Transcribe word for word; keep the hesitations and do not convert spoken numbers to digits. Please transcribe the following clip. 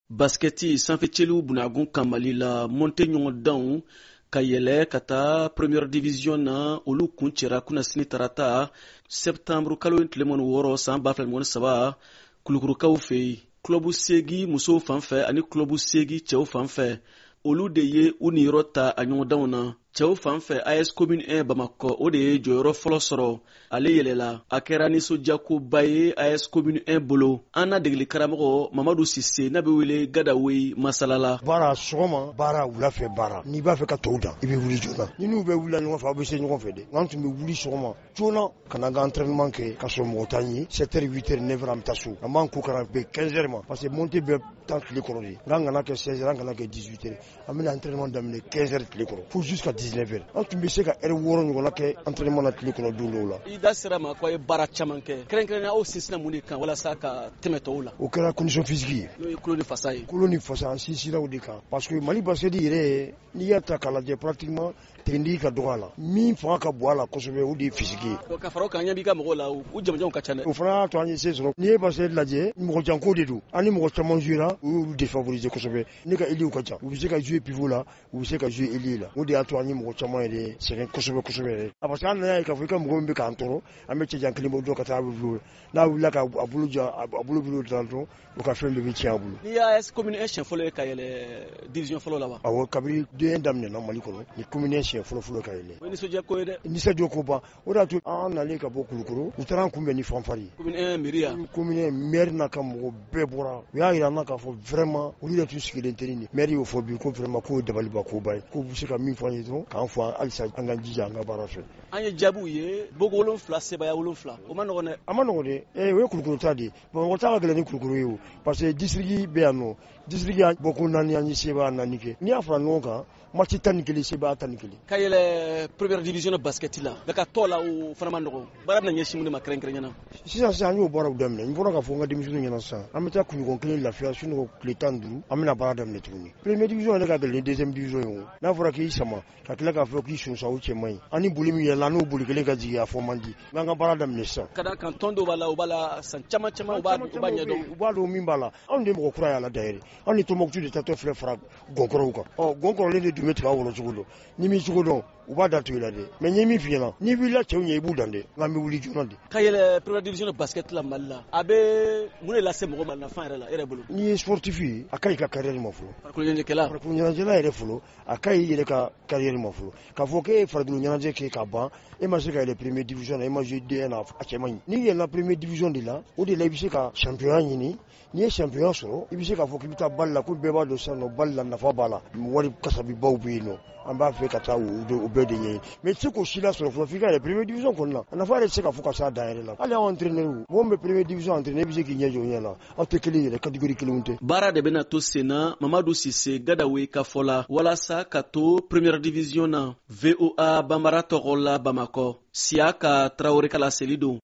basketi sanfɛcɛliw bunagun kan Mali la monte ɲɔgɔndanw ka yɛlɛ ka taa première division na olu kun cɛra kunasini tarata septembre kalo tile mɔni wɔɔrɔ san ba fila ni saba kulukurukaw fɛ yen club segi musow fanfɛ ani club segi cɛw fanfɛ olu de ye u niyɔrɔ ta a ɲɔgɔndanw na. Cɛw fanfɛ A S commune un Bamakɔ o de ye jɔyɔrɔ fɔlɔ sɔrɔ, ale yɛlɛla a kɛra nisɔndiyako ye A S commune un bolo. An na degeli karamɔgɔ Mamadu Sise n'a bɛ wele Gadawoyi masalala. Baara sɔgɔma baara wulafɛ baara n'i b'a fɛ ka tɔw dan i bɛ wuli joona ni n'u bɛ wuli ɲɔgɔn fɛ aw bɛ se ɲɔgɔn fɛ dɛ. Nka an tun bɛ wuli sɔgɔma joona ka na an ka entraînement kɛ ka sɔrɔ mɔgɔ t'an ye sept heures huit heures neuf heures an bɛ taa so an b'an ko kana bɛn quinze heures ma parce que monter bɛ tan tile kɔrɔ de n'an kana kɛ seize heures an kana kɛ dix-huit heures an bɛna entraînement daminɛ quinze heures tile kɔrɔ fo jusqu'à dix-neuf heures. An tun bɛ se ka heure wɔɔrɔ ɲɔgɔnna kɛ entraînement na tile kɔnɔ don dɔw la. I da sera ma ko a ye baara caman kɛ kɛrɛnkɛrɛnnenya aw sinsinna mun de kan walasa ka tɛmɛ tɔw la. O kɛra condition physique ye n'o ye kulo ni fasa ye. Kulo ni fasa an sinsinna o de kan parce que Mali basket yɛrɛ n'i y'a ta k'a lajɛ pratiquement technique ka dɔgɔ a la min fanga ka bon a la kosɛbɛ o de ye physique ye. Ka fara o kan ɲɛ b'i ka mɔgɔw la u jamajanw ka ca dɛ. O fana y'a to an ye se sɔrɔ n'i ye basket lajɛ mɔgɔ janko de don an ni mɔgɔ caman jouera u y'olu défavoriser kosɛbɛ ne ka ailier ka ca u bɛ se ka jouer pivot la u bɛ se ka jouer ailier la o de y'a to an ye mɔgɔ caman yɛrɛ sɛgɛn kosɛbɛ kosɛbɛ yɛrɛ. A parce que an nana ye k'a fɔ i ka mɔgɔ min bɛ k'an tɔɔrɔ an bɛ cɛjan kelen bɔ dɔrɔn ka taa a bolo n'a wulila k'a bolo ja a bolo bolo dilan dɔrɔn o ka fɛn bɛɛ bɛ tiɲɛ a bolo. Ni A S commune un siɲɛ fɔlɔ ye ka yɛlɛ division fɔlɔ la wa. Awɔ kabini D un daminɛna Mali kɔnɔ ni commune un siɲɛ fɔlɔ fɔlɔ ka yɛlɛ. O ye nisɔndiya ko ye dɛ. Nisɔndiya ko ba o de y'a to an nalen ka bɔ Kulukoro u taara an kunbɛn ni fanfari ye. Commune un mairie ya. Commune un maire n'a ka mɔgɔ bɛɛ bɔra u y'a yira an na k'a fɔ vraiment olu yɛrɛ tun sigilen tɛ nin maire y'o fɔ bi ko vraiment k'o ye dabaliba koba ye k'u bɛ se ka min fɔ an ye dɔrɔn k'an fɔ halisa an ka jija an ka baara fɛ. An ye jaabiw ye bogo wolonfila sebaya wolonfila o ma nɔgɔn dɛ. A ma nɔgɔn dɛ ee o ye Kulukoro ta de ye Bamakɔ ta ka gɛlɛn ni Kulukoro ye o parce que district bɛ yan nɔ district y'a bɔ ko naani an ye sebaya naani kɛ n'i y'a fara ɲɔgɔn kan match tan ni kelen sebaya tan ni kelen. Ka yɛlɛ première division basket la bɛɛ ka tɔ la o fana ma nɔgɔn baara bɛna ɲɛsin mun de ma kɛrɛnkɛrɛnnenya. Sisan sisan an y'o baaraw daminɛ n bɔra k'a fɔ n ka denmisɛnninw ɲɛna sisan an bɛ taa kunɲɔgɔn kelen lafiya sunɔgɔ tile tan ni duuru an bɛna baara daminɛ tuguni. Première division yɛrɛ ka gɛlɛn ni deuxième division ye o n'a fɔra k'i sama ka tila k'a fɔ k'i sunsa o cɛ man ɲi an ni boli min yɛlɛla n'o boli kelen ka jigin a fɔ man di n k'an ka baara daminɛ sisan. Ka d'a kan tɔn dɔw b'a la u b'a la san caman caman u b'a ɲɛdɔn. U b'a dɔn min b'a la anw de mɔgɔ kura y'a la dayɛlɛ anw ni Tɔnbɔkutu de tatɔ filɛ fara gɔnkɔrɔw kan ɔ gɔnkɔrɔlen de dun bɛ tigɛ a wolo cogo dɔn ni min cogo dɔn u b'a da to i la dɛ mɛ n ye min f'i ɲɛna n'i wulila cɛw ɲɛ i b'u dan dɛ nka n bɛ wuli joona de. Ka yɛlɛ première division basket la Mali la a bɛ mun de lase mɔgɔ ma nafa yɛrɛ la e yɛrɛ bolo. N'i ye sportif ye a ka ɲi i ka carrière ma fɔlɔ. Farikolo ɲɛnajɛkɛla. Farikolo ɲɛnajɛla yɛrɛ fɔlɔ a ka ɲi i yɛrɛ ka carrière ma fɔlɔ k'a fɔ k'e ye farikolo ɲɛnajɛ kɛ ka ban e ma se ka yɛlɛ première division na e ma jouer D un na a cɛ man ɲi n'i yɛlɛla première division de la o de la i bɛ se ka championnat ɲini n'i ye championnat sɔrɔ i bɛ se k'a fɔ k'i bɛ taa bali la ko bɛɛ b'a dɔn sisan nɔ bali la nafa b'a la wari kasabibaw bɛ yen nɔ an b'a fɛ ka taa o bɛɛ de ɲɛɲini mɛ i tɛ se k'o si la sɔrɔ fɔlɔ f'i ka yɛlɛ première division kɔni na a nafa yɛrɛ tɛ se ka fɔ ka s'a dan yɛrɛ la hali anw entraîneur mɔgɔ min bɛ première division entraîneur i bɛ se k'i ɲɛ jɔ o ɲɛ la aw tɛ kelen yɛrɛ catégorie kelenw tɛ. Baara de bɛna to sen na Mamadu Sise Gadawoyi ka fɔ la walasa ka to première division na V O A Banbara tɔgɔ la Bamakɔ Siaka Traoré ka laseli don.